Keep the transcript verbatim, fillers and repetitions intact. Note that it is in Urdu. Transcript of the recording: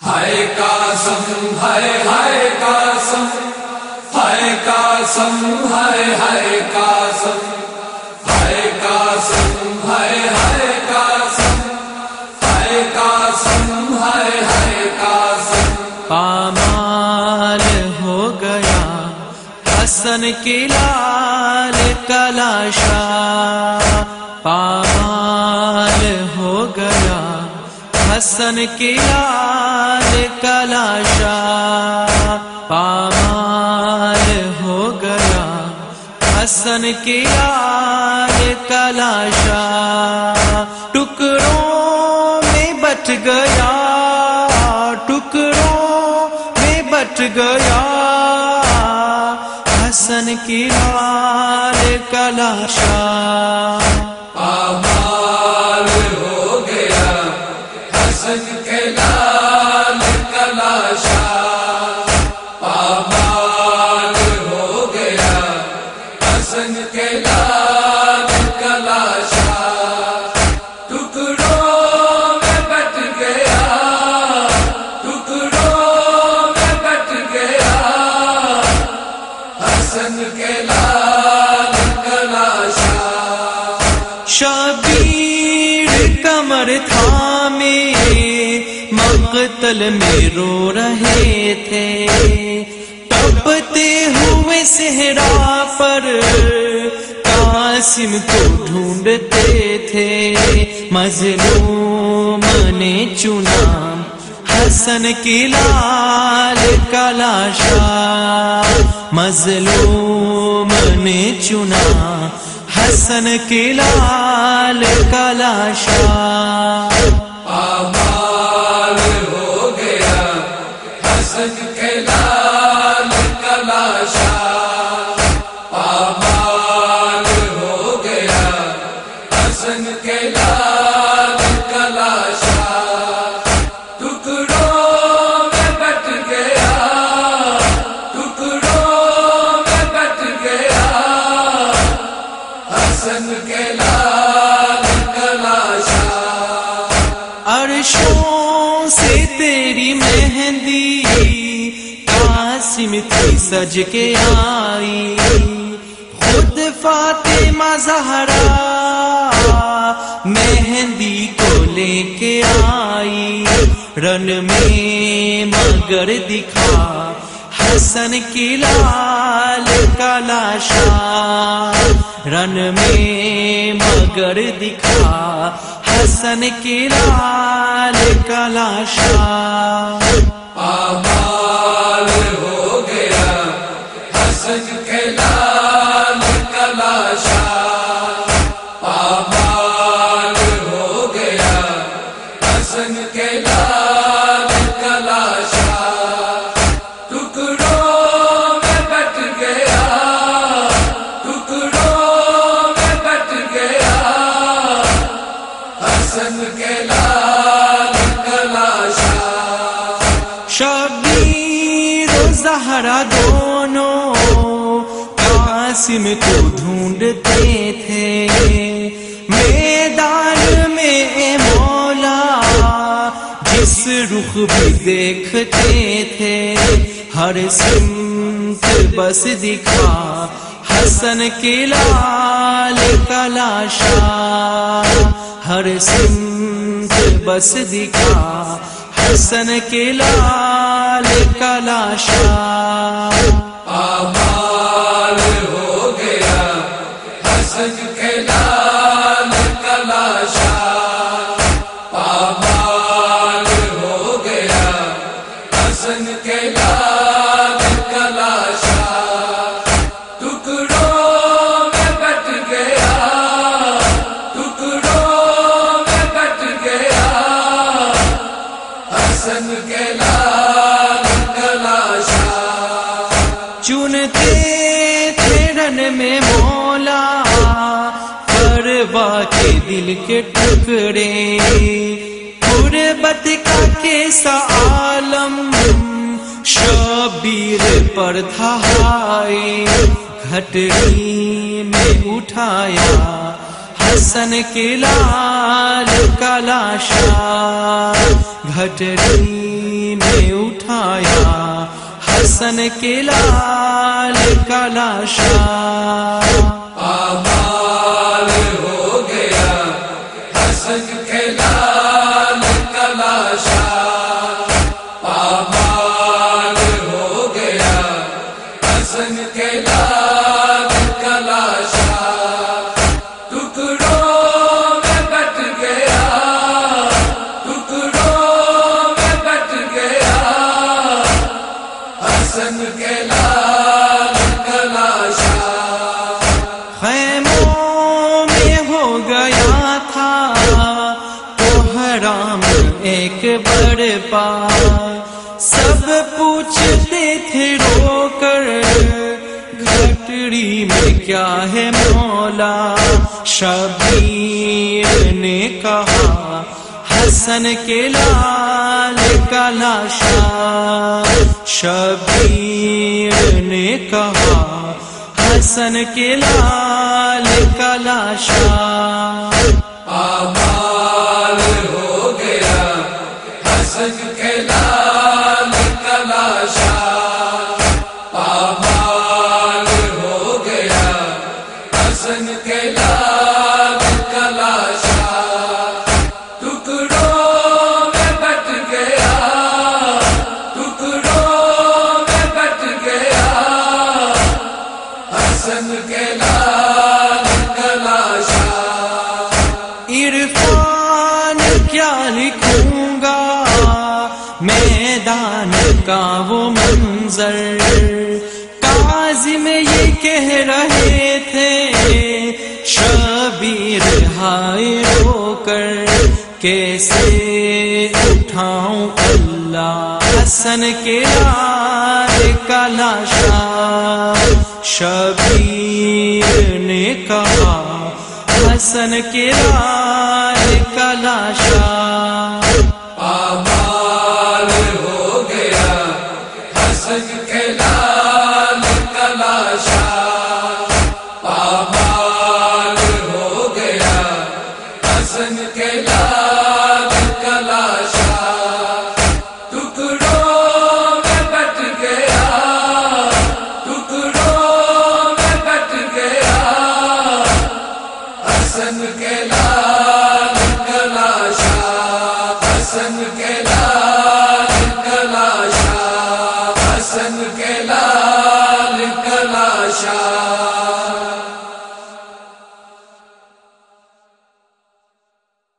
ہائے قاسم ہائے ہائے قاسم ہائے قاسم ہائے ہائے قاسم ہائے قاسم ہائے ہائے قاسم ہائے قاسم ہائے ہائے قاسم پامال ہو گیا حسن کی لال کا لاشا، پامال ہو گیا حسن کی لال کا لاشا، پامال ہو گیا حسن کی لال کا لاشا، ٹکڑوں میں بٹ گیا ٹکڑوں میں بٹ گیا حسن کی لال کا لاشا، پامال ہو گیا حسن کے لال کا لاشا، پامال ہو گیا حسن کے لال کا لاشا، ٹکڑوں میں بٹ گیا ٹکڑوں میں بٹ گیا حسن کے لال کا لاشا، شبیر کمر تھامے مقتل میں رو رہے تھے، تپتے ہوئے صحرا پر قاسم کو ڈھونڈتے تھے، مظلوم نے چنا حسن کی لال کا لاشا، مظلوم نے چنا حسن کی لال کا لاشا، پامال ہو گیا حسن کے لال کا لاشا، پامال ہو گیا حسن کے لال کا لاشا، ٹکڑوں میں بٹ گیا ٹکڑوں میں بٹ گیا حسن کے لال کا لاشا، عرشوں سے تیری مہندی قاسم تھی سج کے آئی، خود فاطمہ زہرا مہندی کو لے کے آئی، رن میں مگر دکھا حسن کی لال کا لاشا، رن میں مگر دکھا حسن کی لال کا لاشا، پامال ہو گیا حسن کے لال کا لاشا، پامال ہو گیا حسن کے لال کا لاشا، ٹکڑوں میں بٹ گیا ٹکڑوں میں بٹ گیا حسن کے لال کا لاشا، شبیر و زہرا دونوں قاسم کو ڈھونڈتے تھے، میدان میں اے مولا جس رخ بھی دیکھتے تھے، ہر سمت بس دکھا حسن کی لال کا لاشا، ہر سمت بس دکھا حسن کی لال کا لاشا، پامال ہو گیا حسن کے لال کا لاشا، پامال ہو گیا حسن کے لال کا لاشا، ٹکڑوں میں بٹ گیا ٹکڑوں میں بٹ گیا حسن کے لال کا لاشا، چنتے تھے رن میں مولا پروا کے دل کے ٹکڑے، غربت کا کیسا عالم شبیر پر تھا ہائے، گھٹڑی میں اٹھایا حسن کی لال کا لاشا، گھٹڑی نے اٹھایا حسن کے لال کا لاشا. پامال ہو گیا حسن کے لال کا لاشا. پامال ہو گیا حسن کے لال کا لاشا. ٹکڑوں میں بٹ گیا ٹکڑوں میں بٹ گیا حسن کے لال کا لاشا. خیموں میں ہو گیا تھا تو حرام ایک برپا. سب پوچھتے تھے رو کر گھٹڑی میں کیا ہے مولا. شبیر نے کہا حسن کے لال کا لاشا. شبیر نے کہا حسن کے لال کا لاشا. پامال ہو گیا حسن کے لال کا لاشا. پامال ہو گیا حسن کے لال کا لاشا. ٹکڑوں میں بٹ گیا ٹکڑوں میں بٹ گیا حسن کے لال کا لاشا. عرفان کیا لکھوں گا میدان کا وہ منظر. کاظم یہ کہہ رہے تھے شبیر ہائے رو کر کیسے اٹھاؤں اللہ حسن کے لال کا لاشا. شبیر نے کہا حسن کے لال کا لاشا.